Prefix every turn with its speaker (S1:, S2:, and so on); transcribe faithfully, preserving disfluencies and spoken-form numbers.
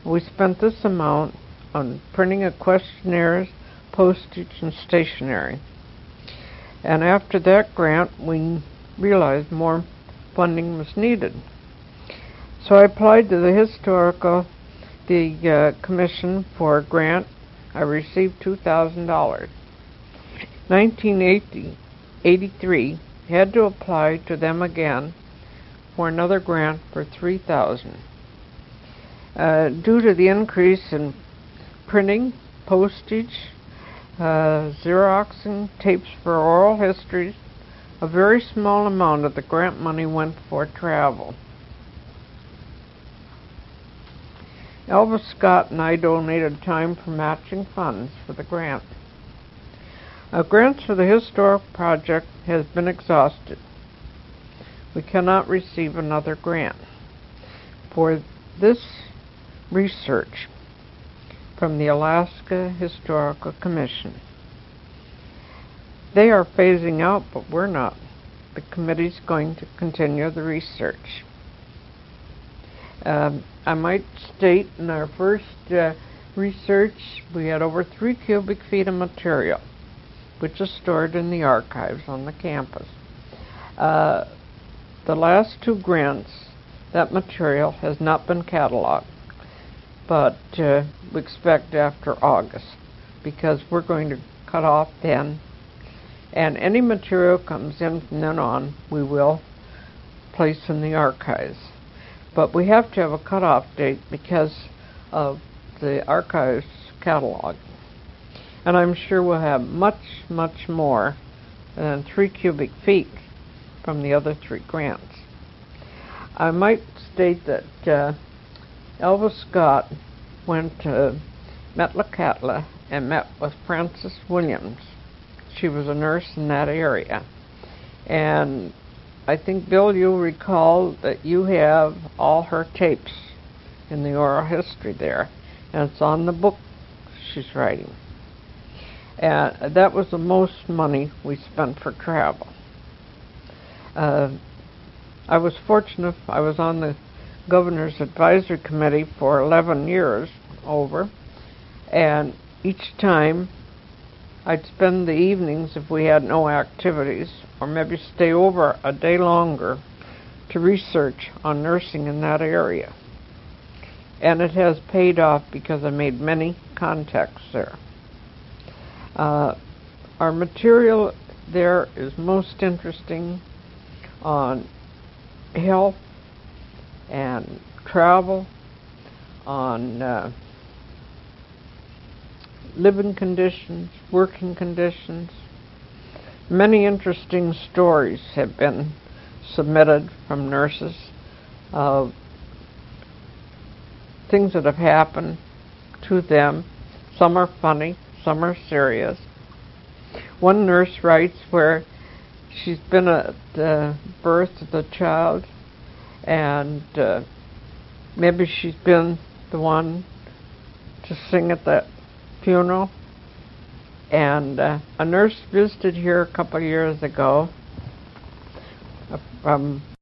S1: We spent this amount on printing of questionnaires, postage, and stationery. And after that grant, we realized more funding was needed. So I applied to the historical, the uh, commission for a grant. I received two thousand dollars. nineteen eighty-three, had to apply to them again for another grant for three thousand dollars. Uh, due to the increase in printing, postage, uh, Xeroxing, tapes for oral histories, a very small amount of the grant money went for travel. Elvis Scott and I donated time for matching funds for the grant. Our grants for the historic project has been exhausted. We cannot receive another grant. For this research from the Alaska Historical Commission, they are phasing out, but we're not. The committee's going to continue the research. Um, I might state in our first uh, research we had over three cubic feet of material, which is stored in the archives on the campus. Uh, the last two grants, that material has not been cataloged, but uh, we expect after August, because we're going to cut off then, and any material comes in from then on, we will place in the archives. But we have to have a cutoff date because of the archives catalog. And I'm sure we'll have much, much more than three cubic feet from the other three grants. I might state that uh, Elvis Scott went to Metlakatla and met with Frances Williams. She was a nurse in that area. And I think, Bill, you'll recall that you have all her tapes in the oral history there, and it's on the book she's writing. And that was the most money we spent for travel. Uh, I was fortunate. I was on the Governor's Advisory Committee for eleven years over, and each time I'd spend the evenings, if we had no activities, or maybe stay over a day longer to research on nursing in that area. And it has paid off because I made many contacts there. Uh, our material there is most interesting on health and travel, on uh, living conditions, working conditions. Many interesting stories have been submitted from nurses of things that have happened to them. Some are funny, some are serious. One nurse writes where she's been at the birth of the child, and uh, maybe she's been the one to sing at that funeral. And uh, a nurse visited here a couple of years ago from